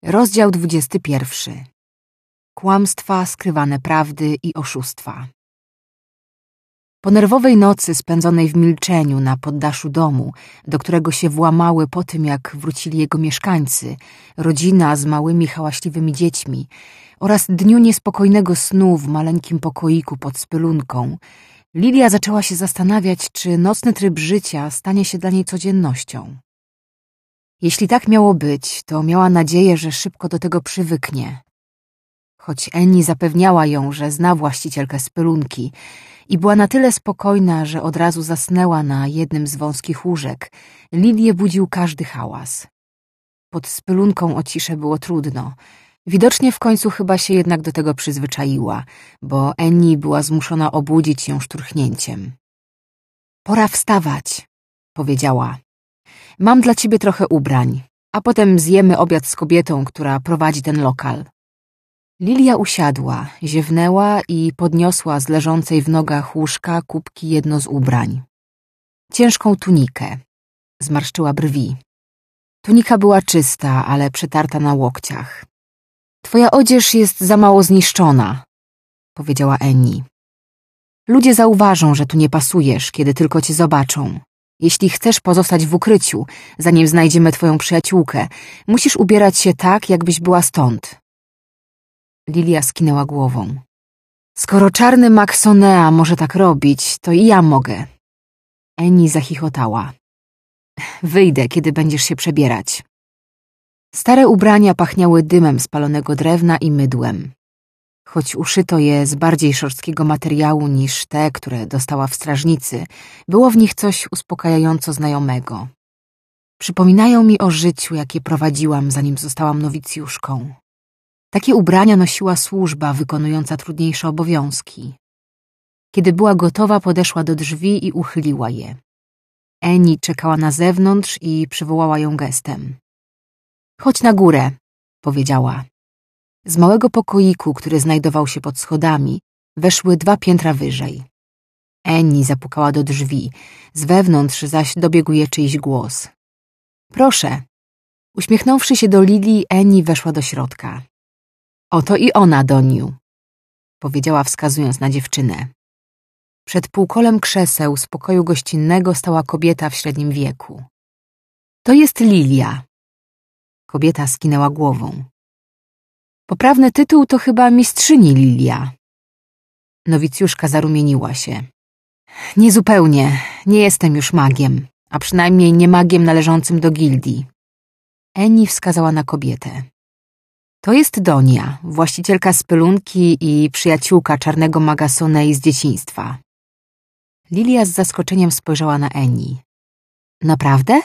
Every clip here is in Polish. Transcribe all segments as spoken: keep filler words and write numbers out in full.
Rozdział dwudziesty pierwszy. Kłamstwa, skrywane prawdy i oszustwa. Po nerwowej nocy spędzonej w milczeniu na poddaszu domu, do którego się włamały po tym, jak wrócili jego mieszkańcy, rodzina z małymi hałaśliwymi dziećmi, oraz dniu niespokojnego snu w maleńkim pokoiku pod spelunką, Lilia zaczęła się zastanawiać, czy nocny tryb życia stanie się dla niej codziennością. Jeśli tak miało być, to miała nadzieję, że szybko do tego przywyknie. Choć Annie zapewniała ją, że zna właścicielkę spelunki i była na tyle spokojna, że od razu zasnęła na jednym z wąskich łóżek, Lilię budził każdy hałas. Pod spelunką o ciszę było trudno. Widocznie w końcu chyba się jednak do tego przyzwyczaiła, bo Annie była zmuszona obudzić ją szturchnięciem. Pora wstawać, powiedziała. Mam dla ciebie trochę ubrań, a potem zjemy obiad z kobietą, która prowadzi ten lokal. Lilia usiadła, ziewnęła i podniosła z leżącej w nogach łóżka kubki jedno z ubrań. Ciężką tunikę. Zmarszczyła brwi. Tunika była czysta, ale przetarta na łokciach. Twoja odzież jest za mało zniszczona, powiedziała Annie. Ludzie zauważą, że tu nie pasujesz, kiedy tylko cię zobaczą. Jeśli chcesz pozostać w ukryciu, zanim znajdziemy twoją przyjaciółkę, musisz ubierać się tak, jakbyś była stąd. Lilia skinęła głową. Skoro czarny mag Sonea może tak robić, to i ja mogę. Annie zachichotała. Wyjdę, kiedy będziesz się przebierać. Stare ubrania pachniały dymem spalonego drewna i mydłem. Choć uszyto je z bardziej szorstkiego materiału niż te, które dostała w strażnicy, było w nich coś uspokajająco znajomego. Przypominają mi o życiu, jakie prowadziłam, zanim zostałam nowicjuszką. Takie ubrania nosiła służba wykonująca trudniejsze obowiązki. Kiedy była gotowa, podeszła do drzwi i uchyliła je. Annie czekała na zewnątrz i przywołała ją gestem. Chodź na górę, powiedziała. Z małego pokoiku, który znajdował się pod schodami, weszły dwa piętra wyżej. Annie zapukała do drzwi, z wewnątrz zaś dobiegł je czyjś głos. Proszę. Uśmiechnąwszy się do Lilii, Annie weszła do środka. Oto i ona, Doniu, powiedziała wskazując na dziewczynę. Przed półkolem krzeseł z pokoju gościnnego stała kobieta w średnim wieku. To jest Lilia. Kobieta skinęła głową. Poprawny tytuł to chyba mistrzyni Lilia. Nowicjuszka zarumieniła się. Niezupełnie, nie jestem już magiem, a przynajmniej nie magiem należącym do gildii. Annie wskazała na kobietę. To jest Donia, właścicielka spelunki i przyjaciółka czarnego maga Sonei z dzieciństwa. Lilia z zaskoczeniem spojrzała na Annie. Naprawdę?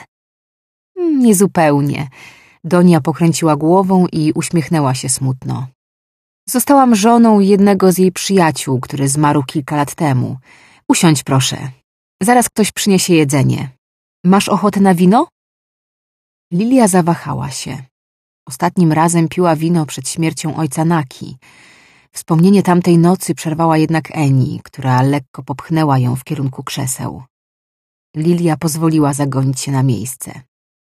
Niezupełnie. Donia pokręciła głową i uśmiechnęła się smutno. Zostałam żoną jednego z jej przyjaciół, który zmarł kilka lat temu. Usiądź proszę. Zaraz ktoś przyniesie jedzenie. Masz ochotę na wino? Lilia zawahała się. Ostatnim razem piła wino przed śmiercią ojca Naki. Wspomnienie tamtej nocy przerwała jednak Annie, która lekko popchnęła ją w kierunku krzeseł. Lilia pozwoliła zagonić się na miejsce.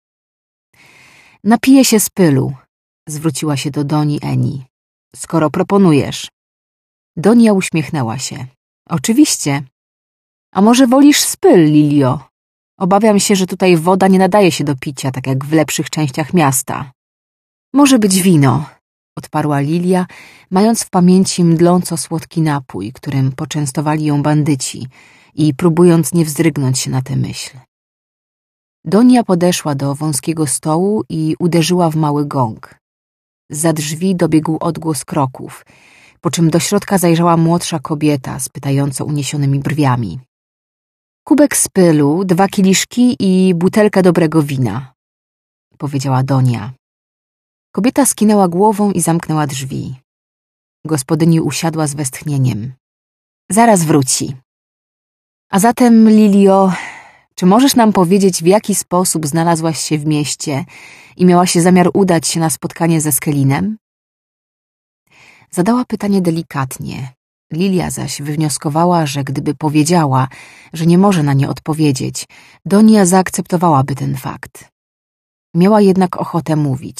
Napiję się z pylu, zwróciła się do Doni Annie. Skoro proponujesz. Donia uśmiechnęła się. Oczywiście. A może wolisz spyl, Lilio? Obawiam się, że tutaj woda nie nadaje się do picia, tak jak w lepszych częściach miasta. Może być wino, odparła Lilia, mając w pamięci mdląco słodki napój, którym poczęstowali ją bandyci i próbując nie wzdrygnąć się na tę myśl. Donia podeszła do wąskiego stołu i uderzyła w mały gong. Zza drzwi dobiegł odgłos kroków, po czym do środka zajrzała młodsza kobieta z pytająco uniesionymi brwiami. Kubek z pylu, dwa kieliszki i butelkę dobrego wina, powiedziała Donia. Kobieta skinęła głową i zamknęła drzwi. Gospodyni usiadła z westchnieniem. Zaraz wróci. A zatem, Lilio, czy możesz nam powiedzieć, w jaki sposób znalazłaś się w mieście i miałaś się zamiar udać się na spotkanie ze Skelinem? Zadała pytanie delikatnie. Lilia zaś wywnioskowała, że gdyby powiedziała, że nie może na nie odpowiedzieć, Donia zaakceptowałaby ten fakt. Miała jednak ochotę mówić,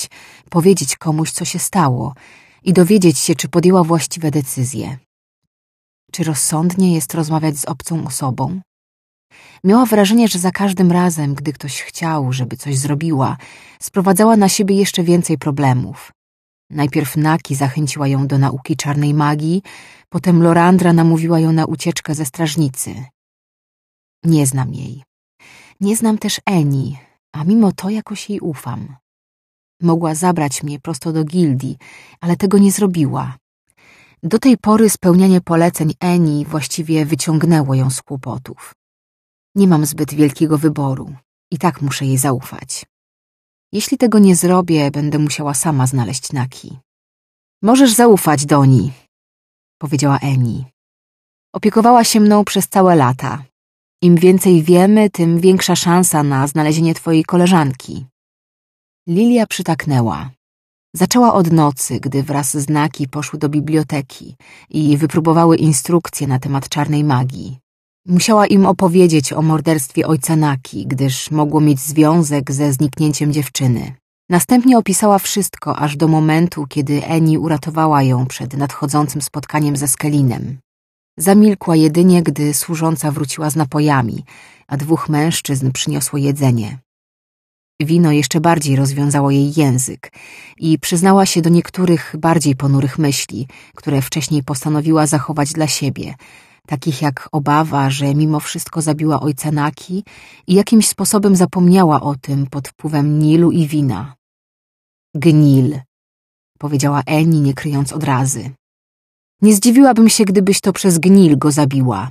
powiedzieć komuś, co się stało i dowiedzieć się, czy podjęła właściwe decyzje. Czy rozsądnie jest rozmawiać z obcą osobą? Miała wrażenie, że za każdym razem, gdy ktoś chciał, żeby coś zrobiła, sprowadzała na siebie jeszcze więcej problemów. Najpierw Naki zachęciła ją do nauki czarnej magii, potem Lorandra namówiła ją na ucieczkę ze strażnicy. Nie znam jej. Nie znam też Eni, a mimo to jakoś jej ufam. Mogła zabrać mnie prosto do gildii, ale tego nie zrobiła. Do tej pory spełnianie poleceń Eni właściwie wyciągnęło ją z kłopotów. Nie mam zbyt wielkiego wyboru i tak muszę jej zaufać. Jeśli tego nie zrobię, będę musiała sama znaleźć Naki. Możesz zaufać Doni, powiedziała Eni. Opiekowała się mną przez całe lata. Im więcej wiemy, tym większa szansa na znalezienie twojej koleżanki. Lilia przytaknęła. Zaczęła od nocy, gdy wraz z Naki poszły do biblioteki i wypróbowały instrukcje na temat czarnej magii. Musiała im opowiedzieć o morderstwie ojca Naki, gdyż mogło mieć związek ze zniknięciem dziewczyny. Następnie opisała wszystko aż do momentu, kiedy Eni uratowała ją przed nadchodzącym spotkaniem ze Skelinem. Zamilkła jedynie, gdy służąca wróciła z napojami, a dwóch mężczyzn przyniosło jedzenie. Wino jeszcze bardziej rozwiązało jej język i przyznała się do niektórych bardziej ponurych myśli, które wcześniej postanowiła zachować dla siebie, takich jak obawa, że mimo wszystko zabiła ojca Naki i jakimś sposobem zapomniała o tym pod wpływem Nilu i wina. Gnil, powiedziała Eni, nie kryjąc odrazy. Nie zdziwiłabym się, gdybyś to przez gnil go zabiła.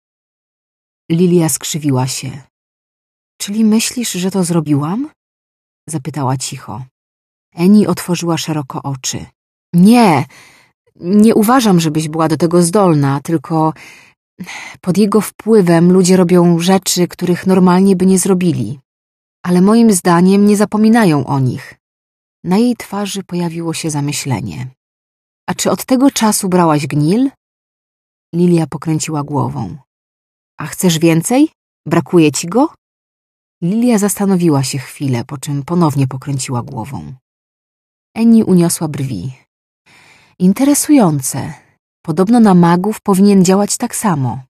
Lilia skrzywiła się. Czyli myślisz, że to zrobiłam? Zapytała cicho. Eni otworzyła szeroko oczy. Nie, nie uważam, żebyś była do tego zdolna, tylko pod jego wpływem ludzie robią rzeczy, których normalnie by nie zrobili. Ale moim zdaniem nie zapominają o nich. Na jej twarzy pojawiło się zamyślenie. A czy od tego czasu brałaś gnil? Lilia pokręciła głową. A chcesz więcej? Brakuje ci go? Lilia zastanowiła się chwilę, po czym ponownie pokręciła głową. Eni uniosła brwi. Interesujące. Podobno na magów powinien działać tak samo.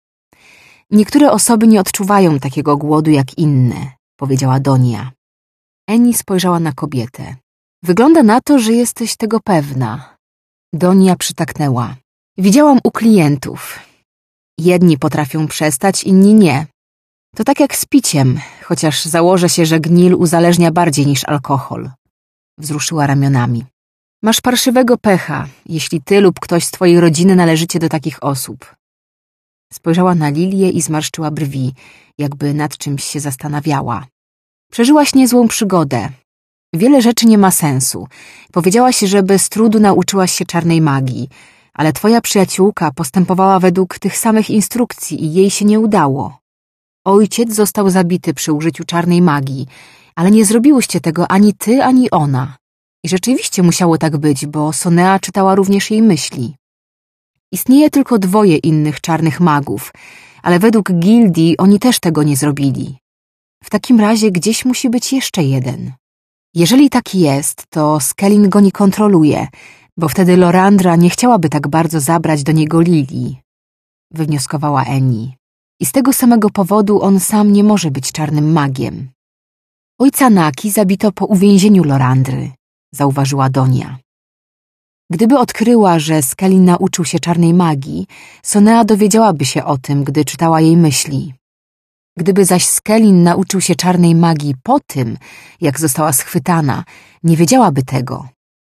Niektóre osoby nie odczuwają takiego głodu jak inne, powiedziała Donia. Eni spojrzała na kobietę. Wygląda na to, że jesteś tego pewna. Donia przytaknęła. Widziałam u klientów. Jedni potrafią przestać, inni nie. To tak jak z piciem, chociaż założę się, że gnil uzależnia bardziej niż alkohol. Wzruszyła ramionami. Masz parszywego pecha, jeśli ty lub ktoś z twojej rodziny należycie do takich osób. Spojrzała na Lilię i zmarszczyła brwi, jakby nad czymś się zastanawiała. Przeżyłaś niezłą przygodę. Wiele rzeczy nie ma sensu. Powiedziałaś, że bez trudu nauczyłaś się czarnej magii, ale twoja przyjaciółka postępowała według tych samych instrukcji i jej się nie udało. Ojciec został zabity przy użyciu czarnej magii, ale nie zrobiłyście tego ani ty, ani ona. I rzeczywiście musiało tak być, bo Sonea czytała również jej myśli. Istnieje tylko dwoje innych czarnych magów, ale według gildii oni też tego nie zrobili. W takim razie gdzieś musi być jeszcze jeden. Jeżeli tak jest, to Skelin go nie kontroluje, bo wtedy Lorandra nie chciałaby tak bardzo zabrać do niego Lilii, wywnioskowała Eni. I z tego samego powodu on sam nie może być czarnym magiem. Ojca Naki zabito po uwięzieniu Lorandry, zauważyła Donia. Gdyby odkryła, że Skelin nauczył się czarnej magii, Sonea dowiedziałaby się o tym, gdy czytała jej myśli. Gdyby zaś Skelin nauczył się czarnej magii po tym, jak została schwytana, nie wiedziałaby tego.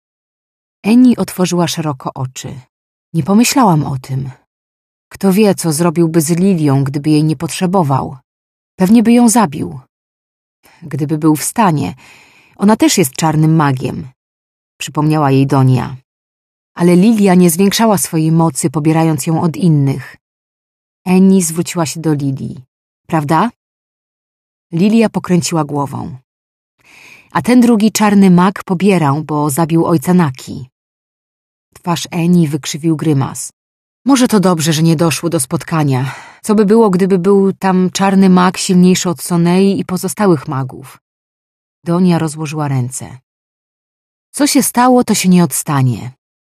Eni otworzyła szeroko oczy. Nie pomyślałam o tym. Kto wie, co zrobiłby z Lilią, gdyby jej nie potrzebował. Pewnie by ją zabił. Gdyby był w stanie. Ona też jest czarnym magiem, przypomniała jej Donia. Ale Lilia nie zwiększała swojej mocy, pobierając ją od innych. Eni zwróciła się do Lilii. Prawda? Lilia pokręciła głową. A ten drugi czarny mag pobierał, bo zabił ojca Naki. Twarz Eni wykrzywił grymas. Może to dobrze, że nie doszło do spotkania. Co by było, gdyby był tam czarny mag silniejszy od Sonei i pozostałych magów? Donia rozłożyła ręce. Co się stało, to się nie odstanie.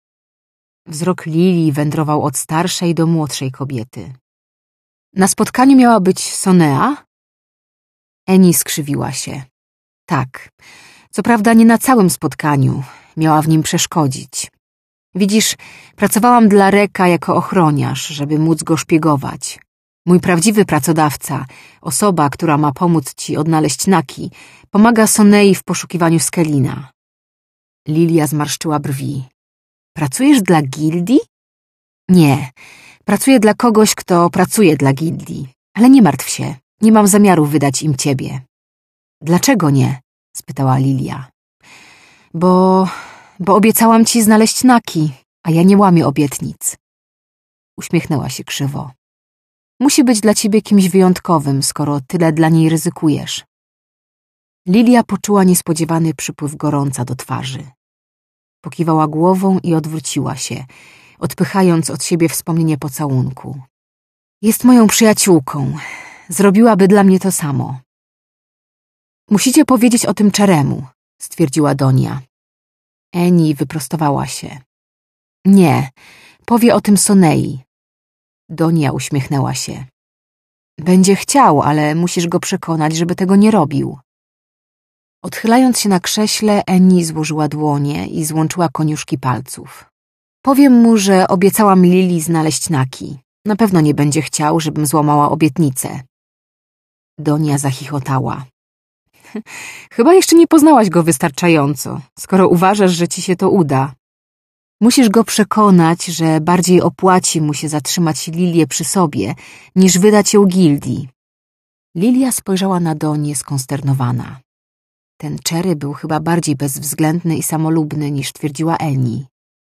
Wzrok Lilii wędrował od starszej do młodszej kobiety. Na spotkaniu miała być Sonea? Eni skrzywiła się. Tak, co prawda nie na całym spotkaniu. Miała w nim przeszkodzić. Widzisz, pracowałam dla Reka jako ochroniarz, żeby móc go szpiegować. Mój prawdziwy pracodawca, osoba, która ma pomóc ci odnaleźć Naki, pomaga Sonei w poszukiwaniu Skelina. Lilia zmarszczyła brwi. Pracujesz dla gildii? Nie, pracuję dla kogoś, kto pracuje dla gildii. Ale nie martw się, nie mam zamiaru wydać im ciebie. Dlaczego nie? Spytała Lilia. Bo... bo obiecałam ci znaleźć Naki, a ja nie łamię obietnic. Uśmiechnęła się krzywo. Musi być dla ciebie kimś wyjątkowym, skoro tyle dla niej ryzykujesz. Lilia poczuła niespodziewany przypływ gorąca do twarzy. Pokiwała głową i odwróciła się, odpychając od siebie wspomnienie pocałunku. Jest moją przyjaciółką. Zrobiłaby dla mnie to samo. Musicie powiedzieć o tym Czeremu, stwierdziła Donia. Eni wyprostowała się. Nie, powie o tym Sonei. Donia uśmiechnęła się. Będzie chciał, ale musisz go przekonać, żeby tego nie robił. Odchylając się na krześle, Eni złożyła dłonie i złączyła koniuszki palców. Powiem mu, że obiecałam Lili znaleźć Naki. Na pewno nie będzie chciał, żebym złamała obietnicę. Donia zachichotała. Chyba jeszcze nie poznałaś go wystarczająco, skoro uważasz, że ci się to uda. Musisz go przekonać, że bardziej opłaci mu się zatrzymać Lilię przy sobie, niż wydać ją gildii. Lilia spojrzała na Donię skonsternowana. Ten Czery był chyba bardziej bezwzględny i samolubny, niż twierdziła Eni.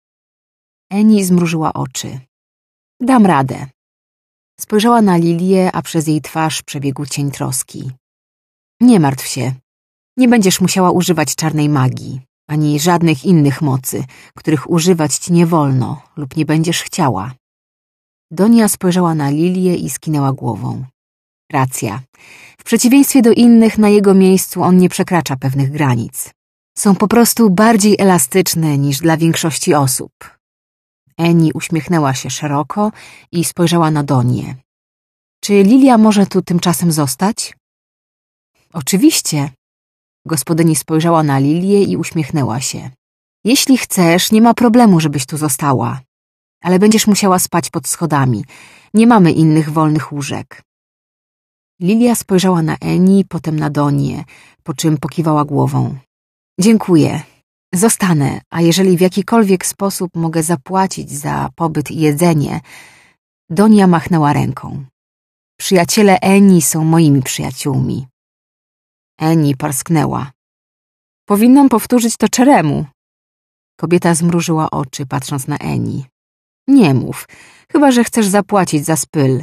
Eni zmrużyła oczy. Dam radę. Spojrzała na Lilię, a przez jej twarz przebiegł cień troski. Nie martw się. Nie będziesz musiała używać czarnej magii, ani żadnych innych mocy, których używać ci nie wolno lub nie będziesz chciała. Donia spojrzała na Lilię i skinęła głową. Racja. W przeciwieństwie do innych, na jego miejscu on nie przekracza pewnych granic. Są po prostu bardziej elastyczne niż dla większości osób. Eni uśmiechnęła się szeroko i spojrzała na Donię. Czy Lilia może tu tymczasem zostać? Oczywiście. Gospodyni spojrzała na Lilię i uśmiechnęła się. Jeśli chcesz, nie ma problemu, żebyś tu została. Ale będziesz musiała spać pod schodami. Nie mamy innych wolnych łóżek. Lilia spojrzała na Eni, potem na Donię, po czym pokiwała głową. Dziękuję. Zostanę, a jeżeli w jakikolwiek sposób mogę zapłacić za pobyt i jedzenie... Donia machnęła ręką. Przyjaciele Eni są moimi przyjaciółmi. Eni parsknęła. Powinnam powtórzyć to Czeremu. Kobieta zmrużyła oczy, patrząc na Eni. Nie mów, chyba że chcesz zapłacić za spyl.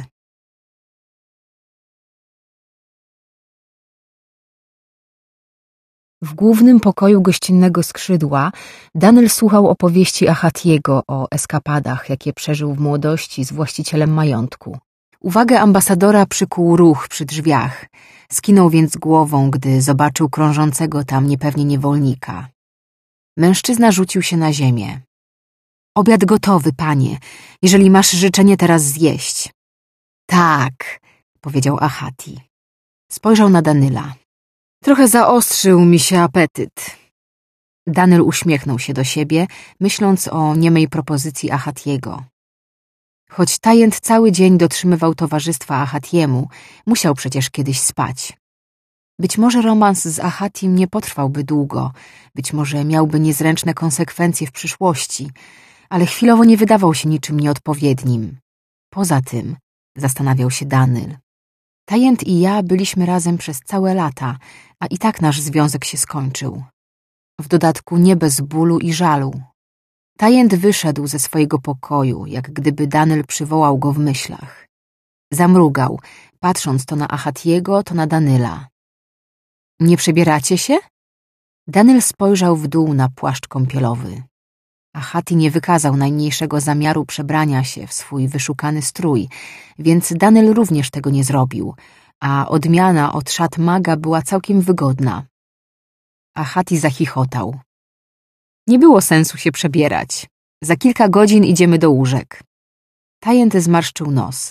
W głównym pokoju gościnnego skrzydła Danyl słuchał opowieści Ahatiego o eskapadach, jakie przeżył w młodości z właścicielem majątku. Uwagę ambasadora przykuł ruch przy drzwiach. Skinął więc głową, gdy zobaczył krążącego tam niepewnie niewolnika. Mężczyzna rzucił się na ziemię. Obiad gotowy, panie, jeżeli masz życzenie teraz zjeść. Tak, powiedział Ahati. Spojrzał na Danyla. Trochę zaostrzył mi się apetyt. Danyl uśmiechnął się do siebie, myśląc o niemej propozycji Ahatiego. Choć Tajent cały dzień dotrzymywał towarzystwa Ahatiemu, musiał przecież kiedyś spać. Być może romans z Ahatim nie potrwałby długo, być może miałby niezręczne konsekwencje w przyszłości, ale chwilowo nie wydawał się niczym nieodpowiednim. Poza tym, zastanawiał się Danyl, Tajent i ja byliśmy razem przez całe lata, a i tak nasz związek się skończył. W dodatku nie bez bólu i żalu. Tajent wyszedł ze swojego pokoju, jak gdyby Danyl przywołał go w myślach. Zamrugał, patrząc to na Ahatiego, to na Danyla. Nie przebieracie się? Danyl spojrzał w dół na płaszcz kąpielowy. Ahati nie wykazał najmniejszego zamiaru przebrania się w swój wyszukany strój, więc Danyl również tego nie zrobił, a odmiana od szat maga była całkiem wygodna. Ahati zachichotał. Nie było sensu się przebierać. Za kilka godzin idziemy do łóżek. Tajent zmarszczył nos.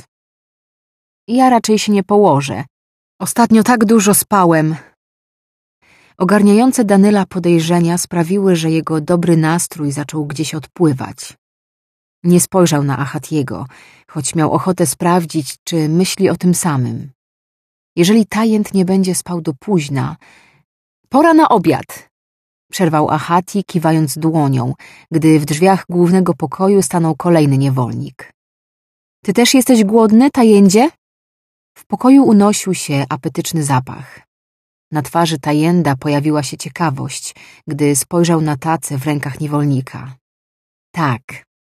Ja raczej się nie położę. Ostatnio tak dużo spałem. Ogarniające Danyla podejrzenia sprawiły, że jego dobry nastrój zaczął gdzieś odpływać. Nie spojrzał na Ahatiego, choć miał ochotę sprawdzić, czy myśli o tym samym. Jeżeli Tajent nie będzie spał do późna... Pora na obiad! Przerwał Ahati, kiwając dłonią, gdy w drzwiach głównego pokoju stanął kolejny niewolnik. Ty też jesteś głodny, Tajendzie? W pokoju unosił się apetyczny zapach. Na twarzy Tajenda pojawiła się ciekawość, gdy spojrzał na tacę w rękach niewolnika. Tak.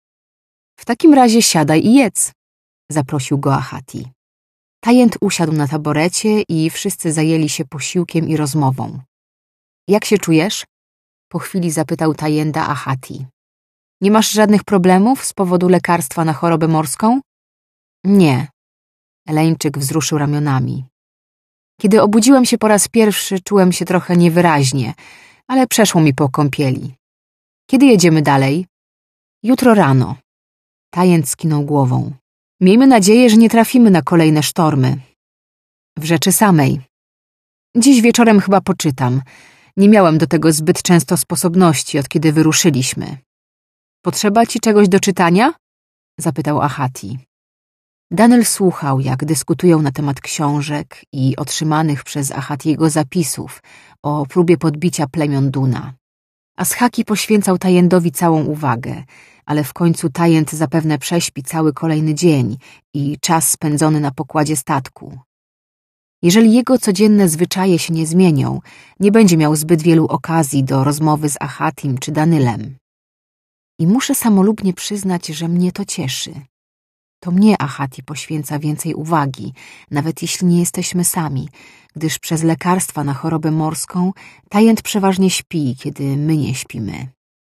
W takim razie siadaj i jedz, zaprosił go Ahati. Tajent usiadł na taborecie i wszyscy zajęli się posiłkiem i rozmową. Jak się czujesz? Po chwili zapytał Tajenda Ahati. Nie masz żadnych problemów z powodu lekarstwa na chorobę morską? Nie. Eleńczyk wzruszył ramionami. Kiedy obudziłem się po raz pierwszy, czułem się trochę niewyraźnie, ale przeszło mi po kąpieli. Kiedy jedziemy dalej? Jutro rano. Tajent skinął głową. Miejmy nadzieję, że nie trafimy na kolejne sztormy. W rzeczy samej. Dziś wieczorem chyba poczytam. Nie miałem do tego zbyt często sposobności, od kiedy wyruszyliśmy. Potrzeba ci czegoś do czytania? Zapytał Ahati. Danyl słuchał, jak dyskutują na temat książek i otrzymanych przez Ahatiego zapisów o próbie podbicia plemion Duna. Ashaki poświęcał Tajendowi całą uwagę, ale w końcu Tajent zapewne prześpi cały kolejny dzień i czas spędzony na pokładzie statku. Jeżeli jego codzienne zwyczaje się nie zmienią, nie będzie miał zbyt wielu okazji do rozmowy z Ahatim czy Danylem. I muszę samolubnie przyznać, że mnie to cieszy. To mnie Ahati poświęca więcej uwagi, nawet jeśli nie jesteśmy sami, gdyż przez lekarstwa na chorobę morską Tajent przeważnie śpi, kiedy my nie śpimy.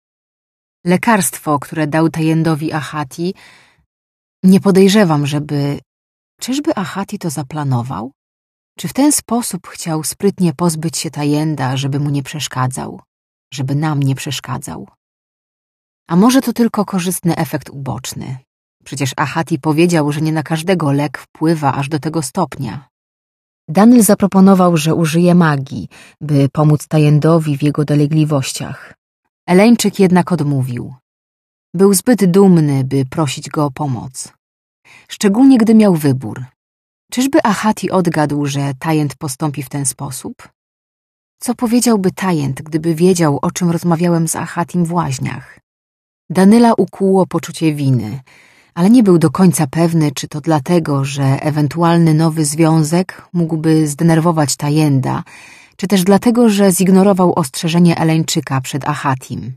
Lekarstwo, które dał Tajendowi Ahati, nie podejrzewam, żeby... Czyżby Ahati to zaplanował? Czy w ten sposób chciał sprytnie pozbyć się Tajenda, żeby mu nie przeszkadzał? Żeby nam nie przeszkadzał? A może to tylko korzystny efekt uboczny? Przecież Ahati powiedział, że nie na każdego lek wpływa aż do tego stopnia. Danyl zaproponował, że użyje magii, by pomóc Tajendowi w jego dolegliwościach. Eleńczyk jednak odmówił. Był zbyt dumny, by prosić go o pomoc. Szczególnie gdy miał wybór. Czyżby Ahati odgadł, że Tajent postąpi w ten sposób? Co powiedziałby Tajent, gdyby wiedział, o czym rozmawiałem z Ahatim w łaźniach? Danyla ukłuło poczucie winy, ale nie był do końca pewny, czy to dlatego, że ewentualny nowy związek mógłby zdenerwować Tajenda, czy też dlatego, że zignorował ostrzeżenie Eleńczyka przed Ahatim.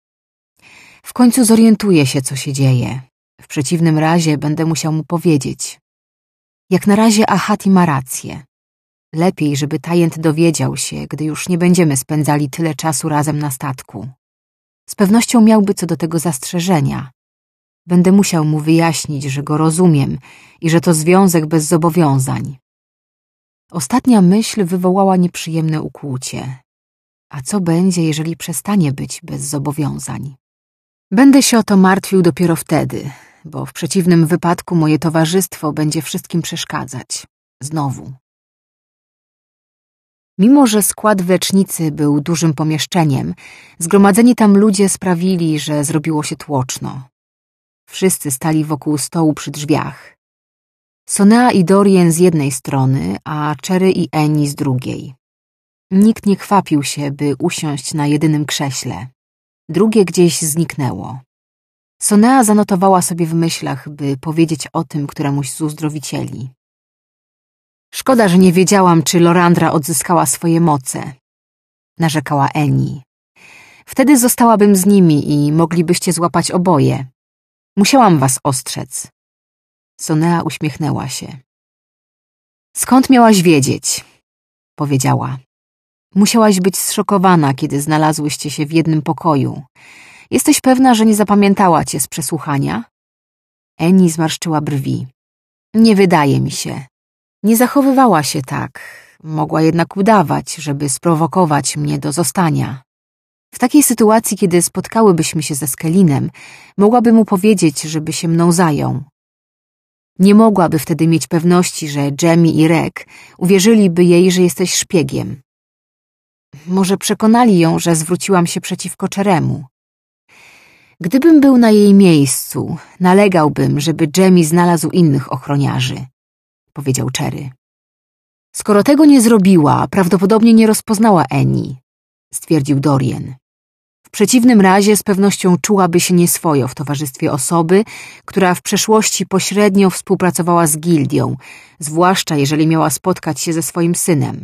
W końcu zorientuje się, co się dzieje. W przeciwnym razie będę musiał mu powiedzieć. Jak na razie Ahati ma rację. Lepiej, żeby Tajent dowiedział się, gdy już nie będziemy spędzali tyle czasu razem na statku. Z pewnością miałby co do tego zastrzeżenia. Będę musiał mu wyjaśnić, że go rozumiem i że to związek bez zobowiązań. Ostatnia myśl wywołała nieprzyjemne ukłucie. A co będzie, jeżeli przestanie być bez zobowiązań? Będę się o to martwił dopiero wtedy, bo w przeciwnym wypadku moje towarzystwo będzie wszystkim przeszkadzać. Znowu. Mimo że skład wlecznicy był dużym pomieszczeniem, zgromadzeni tam ludzie sprawili, że zrobiło się tłoczno. Wszyscy stali wokół stołu przy drzwiach. Sonea i Dorien z jednej strony, a Cherry i Eni z drugiej. Nikt nie chwapił się, by usiąść na jedynym krześle. Drugie gdzieś zniknęło. Sonea zanotowała sobie w myślach, by powiedzieć o tym któremuś z uzdrowicieli. Szkoda, że nie wiedziałam, czy Lorandra odzyskała swoje moce, narzekała Eni. Wtedy zostałabym z nimi i moglibyście złapać oboje. Musiałam was ostrzec. Sonea uśmiechnęła się. Skąd miałaś wiedzieć? Powiedziała. Musiałaś być zszokowana, kiedy znalazłyście się w jednym pokoju. Jesteś pewna, że nie zapamiętała cię z przesłuchania? Eni zmarszczyła brwi. Nie wydaje mi się. Nie zachowywała się tak. Mogła jednak udawać, żeby sprowokować mnie do zostania. W takiej sytuacji, kiedy spotkałybyśmy się ze Skelinem, mogłaby mu powiedzieć, żeby się mną zajął. Nie mogłaby wtedy mieć pewności, że Jamie i Rek uwierzyliby jej, że jesteś szpiegiem. Może przekonali ją, że zwróciłam się przeciwko Cheremu. Gdybym był na jej miejscu, nalegałbym, żeby Jamie znalazł innych ochroniarzy, powiedział Cherry. Skoro tego nie zrobiła, prawdopodobnie nie rozpoznała Annie, stwierdził Dorian. W przeciwnym razie z pewnością czułaby się nieswojo w towarzystwie osoby, która w przeszłości pośrednio współpracowała z gildią, zwłaszcza jeżeli miała spotkać się ze swoim synem.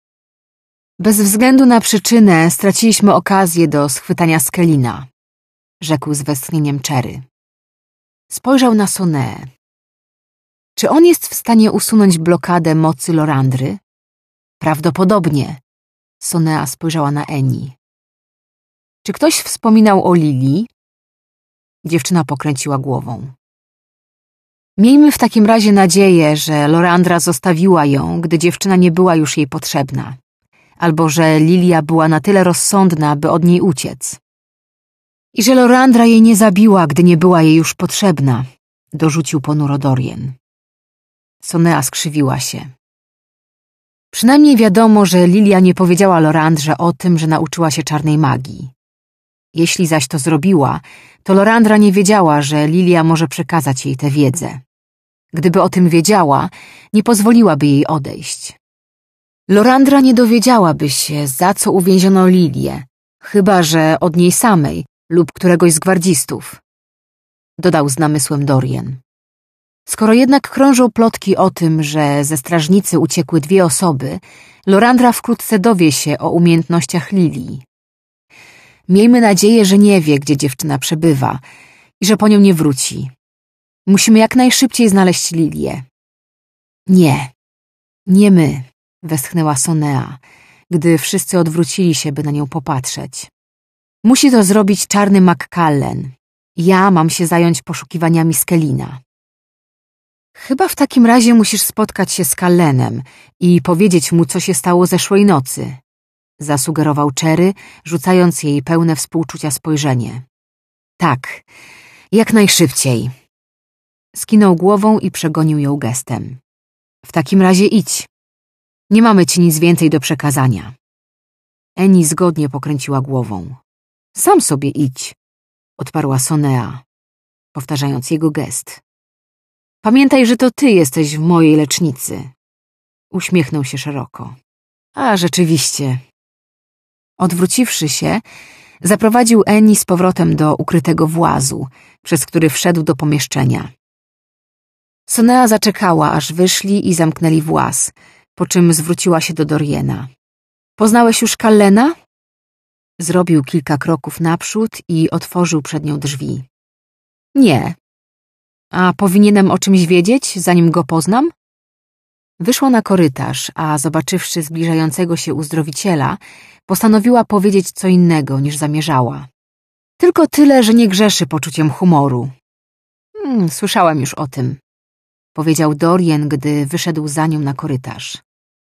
Bez względu na przyczynę straciliśmy okazję do schwytania Skelina, rzekł z westchnieniem Cherry. Spojrzał na Soneę. Czy on jest w stanie usunąć blokadę mocy Lorandry? Prawdopodobnie. Sonea spojrzała na Annie. Czy ktoś wspominał o Lili? Dziewczyna pokręciła głową. Miejmy w takim razie nadzieję, że Lorandra zostawiła ją, gdy dziewczyna nie była już jej potrzebna, albo że Lilia była na tyle rozsądna, by od niej uciec. I że Lorandra jej nie zabiła, gdy nie była jej już potrzebna, dorzucił ponuro Dorian. Sonea skrzywiła się. Przynajmniej wiadomo, że Lilia nie powiedziała Lorandrze o tym, że nauczyła się czarnej magii. Jeśli zaś to zrobiła, to Lorandra nie wiedziała, że Lilia może przekazać jej tę wiedzę. Gdyby o tym wiedziała, nie pozwoliłaby jej odejść. Lorandra nie dowiedziałaby się, za co uwięziono Lilię, chyba że od niej samej lub któregoś z gwardzistów, dodał z namysłem Dorian. Skoro jednak krążą plotki o tym, że ze strażnicy uciekły dwie osoby, Lorandra wkrótce dowie się o umiejętnościach Lilii. Miejmy nadzieję, że nie wie, gdzie dziewczyna przebywa i że po nią nie wróci. Musimy jak najszybciej znaleźć Lilię. Nie, nie my, westchnęła Sonea, gdy wszyscy odwrócili się, by na nią popatrzeć. Musi to zrobić czarny McCallen. Ja mam się zająć poszukiwaniami Skelina. Chyba w takim razie musisz spotkać się z Callenem i powiedzieć mu, co się stało zeszłej nocy, zasugerował Cherry, rzucając jej pełne współczucia spojrzenie. Tak, jak najszybciej. Skinął głową i przegonił ją gestem. W takim razie idź. Nie mamy ci nic więcej do przekazania. Annie zgodnie pokręciła głową. Sam sobie idź, odparła Sonea, powtarzając jego gest. Pamiętaj, że to ty jesteś w mojej lecznicy. Uśmiechnął się szeroko. A rzeczywiście. Odwróciwszy się, zaprowadził Annie z powrotem do ukrytego włazu, przez który wszedł do pomieszczenia. Sonea zaczekała, aż wyszli i zamknęli właz, po czym zwróciła się do Doriana. Poznałeś już Callena? Zrobił kilka kroków naprzód i otworzył przed nią drzwi. Nie. A powinienem o czymś wiedzieć, zanim go poznam? Wyszła na korytarz, a zobaczywszy zbliżającego się uzdrowiciela, postanowiła powiedzieć co innego, niż zamierzała. Tylko tyle, że nie grzeszy poczuciem humoru. Hmm, słyszałem już o tym, powiedział Dorian, gdy wyszedł za nią na korytarz.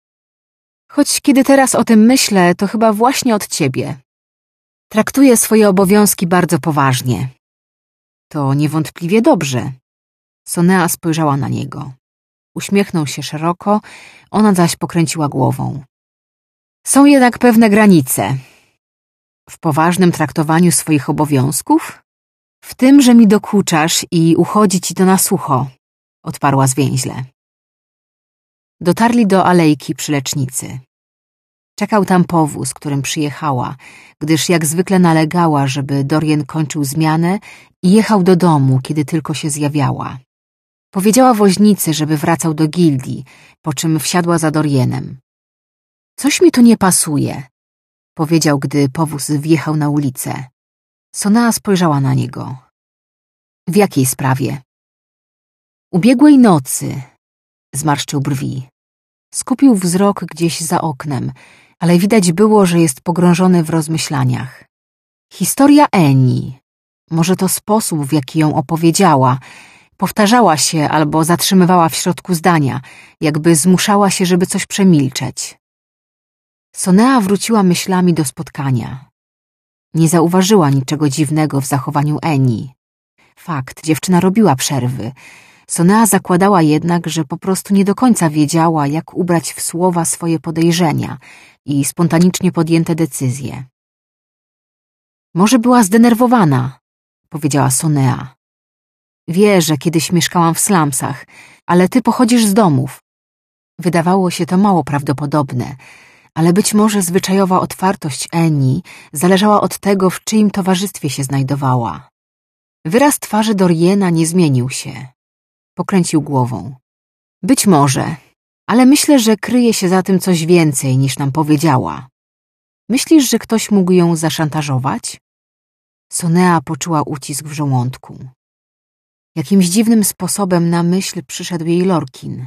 Choć kiedy teraz o tym myślę, to chyba właśnie od ciebie. Traktuję swoje obowiązki bardzo poważnie. To niewątpliwie dobrze. Sonea spojrzała na niego. Uśmiechnął się szeroko, ona zaś pokręciła głową. Są jednak pewne granice. W poważnym traktowaniu swoich obowiązków? W tym, że mi dokuczasz i uchodzi ci to na sucho, odparła zwięźle. Dotarli do alejki przy lecznicy. Czekał tam powóz, którym przyjechała, gdyż jak zwykle nalegała, żeby Dorian kończył zmianę i jechał do domu, kiedy tylko się zjawiała. Powiedziała woźnicy, żeby wracał do gildii, po czym wsiadła za Dorianem. Coś mi tu nie pasuje, powiedział, gdy powóz wjechał na ulicę. Sonea spojrzała na niego. W jakiej sprawie? Ubiegłej nocy, zmarszczył brwi. Skupił wzrok gdzieś za oknem, ale widać było, że jest pogrążony w rozmyślaniach. Historia Annie, może to sposób, w jaki ją opowiedziała, powtarzała się albo zatrzymywała w środku zdania, jakby zmuszała się, żeby coś przemilczeć. Sonea wróciła myślami do spotkania. Nie zauważyła niczego dziwnego w zachowaniu Eni. Fakt, dziewczyna robiła przerwy. Sonea zakładała jednak, że po prostu nie do końca wiedziała, jak ubrać w słowa swoje podejrzenia i spontanicznie podjęte decyzje. Może była zdenerwowana, powiedziała Sonea. Wie, że kiedyś mieszkałam w slumsach, ale ty pochodzisz z domów. Wydawało się to mało prawdopodobne, ale być może zwyczajowa otwartość Eni zależała od tego, w czyim towarzystwie się znajdowała. Wyraz twarzy Doriana nie zmienił się. Pokręcił głową. Być może, ale myślę, że kryje się za tym coś więcej, niż nam powiedziała. Myślisz, że ktoś mógł ją zaszantażować? Sonea poczuła ucisk w żołądku. Jakimś dziwnym sposobem na myśl przyszedł jej Lorkin.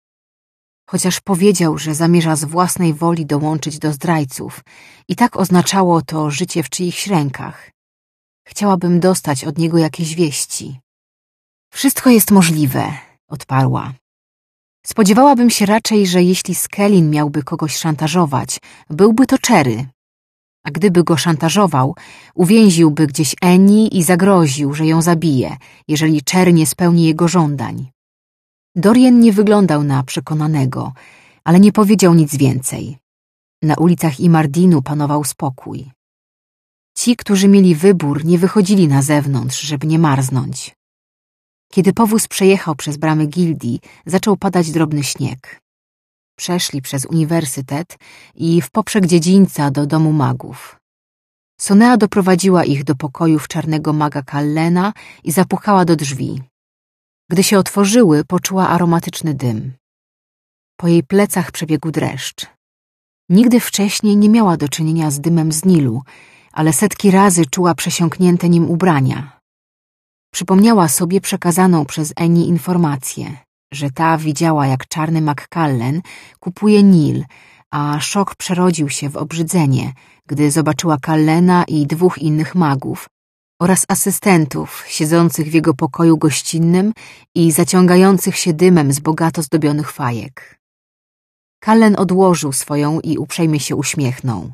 Chociaż powiedział, że zamierza z własnej woli dołączyć do zdrajców i tak oznaczało to życie w czyichś rękach. Chciałabym dostać od niego jakieś wieści. Wszystko jest możliwe, odparła. Spodziewałabym się raczej, że jeśli Skellin miałby kogoś szantażować, byłby to Cherry. A gdyby go szantażował, uwięziłby gdzieś Eni i zagroził, że ją zabije, jeżeli Cherry nie spełni jego żądań. Dorian nie wyglądał na przekonanego, ale nie powiedział nic więcej. Na ulicach Imardinu panował spokój. Ci, którzy mieli wybór, nie wychodzili na zewnątrz, żeby nie marznąć. Kiedy powóz przejechał przez bramy gildii, zaczął padać drobny śnieg. Przeszli przez uniwersytet i w poprzek dziedzińca do domu magów. Sonea doprowadziła ich do pokojów czarnego maga Callena i zapukała do drzwi. Gdy się otworzyły, poczuła aromatyczny dym. Po jej plecach przebiegł dreszcz. Nigdy wcześniej nie miała do czynienia z dymem z Nilu, ale setki razy czuła przesiąknięte nim ubrania. Przypomniała sobie przekazaną przez Eni informację, że ta widziała, jak czarny mag Callen kupuje Nil, a szok przerodził się w obrzydzenie, gdy zobaczyła Callena i dwóch innych magów oraz asystentów siedzących w jego pokoju gościnnym i zaciągających się dymem z bogato zdobionych fajek. Callen odłożył swoją i uprzejmie się uśmiechnął.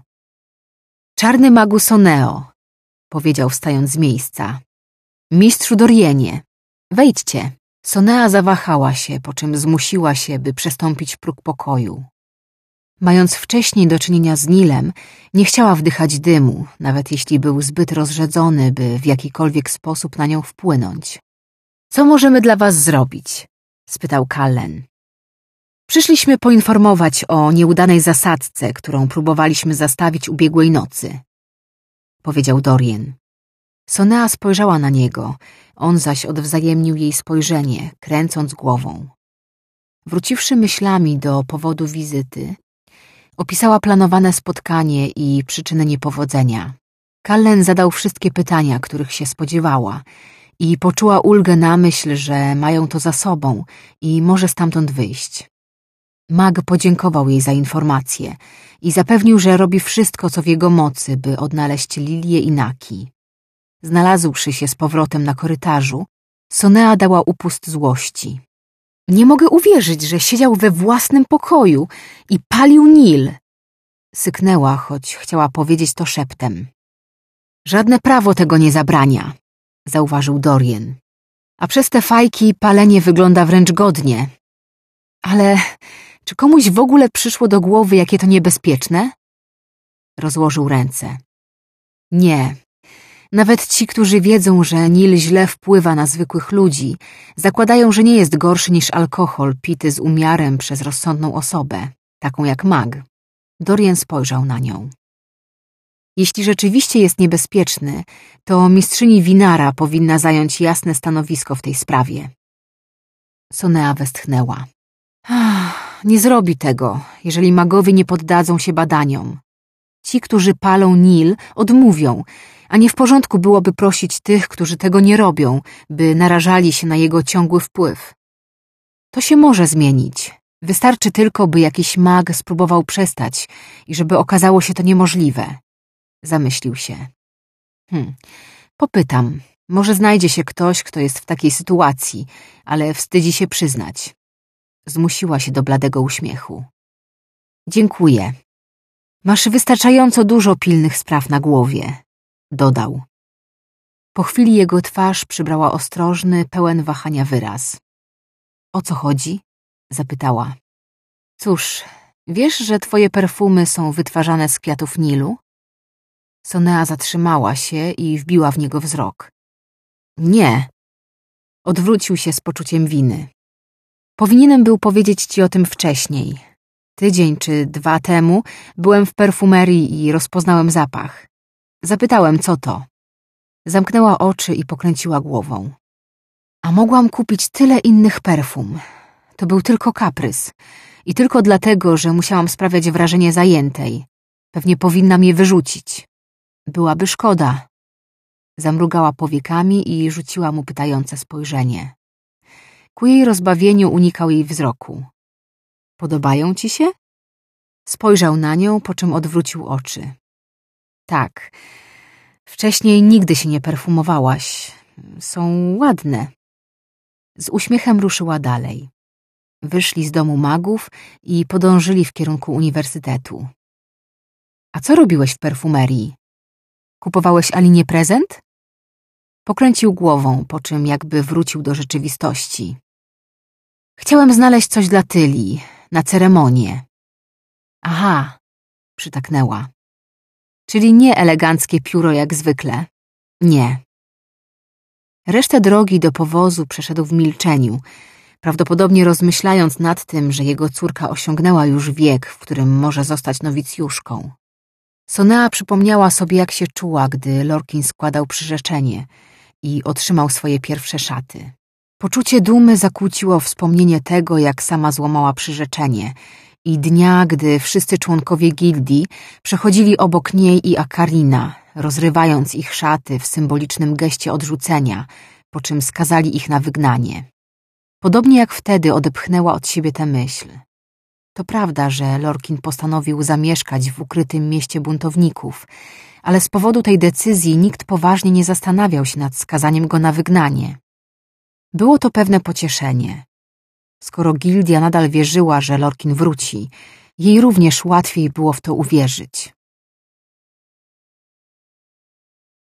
Czarny magu Soneo, powiedział wstając z miejsca. Mistrzu Dorienie, wejdźcie. Sonea zawahała się, po czym zmusiła się, by przestąpić próg pokoju. Mając wcześniej do czynienia z Nilem, nie chciała wdychać dymu, nawet jeśli był zbyt rozrzedzony, by w jakikolwiek sposób na nią wpłynąć. Co możemy dla was zrobić? Spytał Callen. Przyszliśmy poinformować o nieudanej zasadzce, którą próbowaliśmy zastawić ubiegłej nocy, powiedział Dorian. Sonea spojrzała na niego, on zaś odwzajemnił jej spojrzenie, kręcąc głową. Wróciwszy myślami do powodu wizyty, opisała planowane spotkanie i przyczyny niepowodzenia. Callen zadał wszystkie pytania, których się spodziewała i poczuła ulgę na myśl, że mają to za sobą i może stamtąd wyjść. Mag podziękował jej za informację i zapewnił, że robi wszystko, co w jego mocy, by odnaleźć Lilię i Naki. Znalazłszy się z powrotem na korytarzu, Sonea dała upust złości. Nie mogę uwierzyć, że siedział we własnym pokoju i palił Nil. Syknęła, choć chciała powiedzieć to szeptem. Żadne prawo tego nie zabrania, zauważył Dorian. A przez te fajki palenie wygląda wręcz godnie. Ale czy komuś w ogóle przyszło do głowy, jakie to niebezpieczne? Rozłożył ręce. Nie. Nawet ci, którzy wiedzą, że Nil źle wpływa na zwykłych ludzi, zakładają, że nie jest gorszy niż alkohol pity z umiarem przez rozsądną osobę, taką jak mag. Dorian spojrzał na nią. Jeśli rzeczywiście jest niebezpieczny, to mistrzyni Winara powinna zająć jasne stanowisko w tej sprawie. Sonea westchnęła. Ach, nie zrobi tego, jeżeli magowie nie poddadzą się badaniom. Ci, którzy palą Nil, odmówią, a nie w porządku byłoby prosić tych, którzy tego nie robią, by narażali się na jego ciągły wpływ. To się może zmienić. Wystarczy tylko, by jakiś mag spróbował przestać i żeby okazało się to niemożliwe. Zamyślił się. Hm, popytam. Może znajdzie się ktoś, kto jest w takiej sytuacji, ale wstydzi się przyznać. Zmusiła się do bladego uśmiechu. Dziękuję. Masz wystarczająco dużo pilnych spraw na głowie. dodał. Po chwili jego twarz przybrała ostrożny, pełen wahania wyraz. O co chodzi? Zapytała. Cóż, wiesz, że twoje perfumy są wytwarzane z kwiatów Nilu? Sonea zatrzymała się i wbiła w niego wzrok. Nie. Odwrócił się z poczuciem winy. Powinienem był powiedzieć ci o tym wcześniej. Tydzień czy dwa temu byłem w perfumerii i rozpoznałem zapach. Zapytałem, co to. Zamknęła oczy i pokręciła głową. A mogłam kupić tyle innych perfum. To był tylko kaprys. I tylko dlatego, że musiałam sprawiać wrażenie zajętej. Pewnie powinnam je wyrzucić. Byłaby szkoda. Zamrugała powiekami i rzuciła mu pytające spojrzenie. Ku jej rozbawieniu unikał jej wzroku. Podobają ci się? Spojrzał na nią, po czym odwrócił oczy. Tak. Wcześniej nigdy się nie perfumowałaś. Są ładne. Z uśmiechem ruszyła dalej. Wyszli z domu magów i podążyli w kierunku uniwersytetu. A co robiłeś w perfumerii? Kupowałeś Alinie prezent? Pokręcił głową, po czym jakby wrócił do rzeczywistości. Chciałem znaleźć coś dla Tyli, na ceremonię. Aha, przytaknęła. Czyli nie eleganckie pióro jak zwykle. Nie. Resztę drogi do powozu przeszedł w milczeniu, prawdopodobnie rozmyślając nad tym, że jego córka osiągnęła już wiek, w którym może zostać nowicjuszką. Sonea przypomniała sobie, jak się czuła, gdy Lorkin składał przyrzeczenie i otrzymał swoje pierwsze szaty. Poczucie dumy zakłóciło wspomnienie tego, jak sama złamała przyrzeczenie i dnia, gdy wszyscy członkowie gildii przechodzili obok niej i Akarina, rozrywając ich szaty w symbolicznym geście odrzucenia, po czym skazali ich na wygnanie. Podobnie jak wtedy odepchnęła od siebie tę myśl. To prawda, że Lorkin postanowił zamieszkać w ukrytym mieście buntowników, ale z powodu tej decyzji nikt poważnie nie zastanawiał się nad skazaniem go na wygnanie. Było to pewne pocieszenie. Skoro gildia nadal wierzyła, że Lorkin wróci, jej również łatwiej było w to uwierzyć.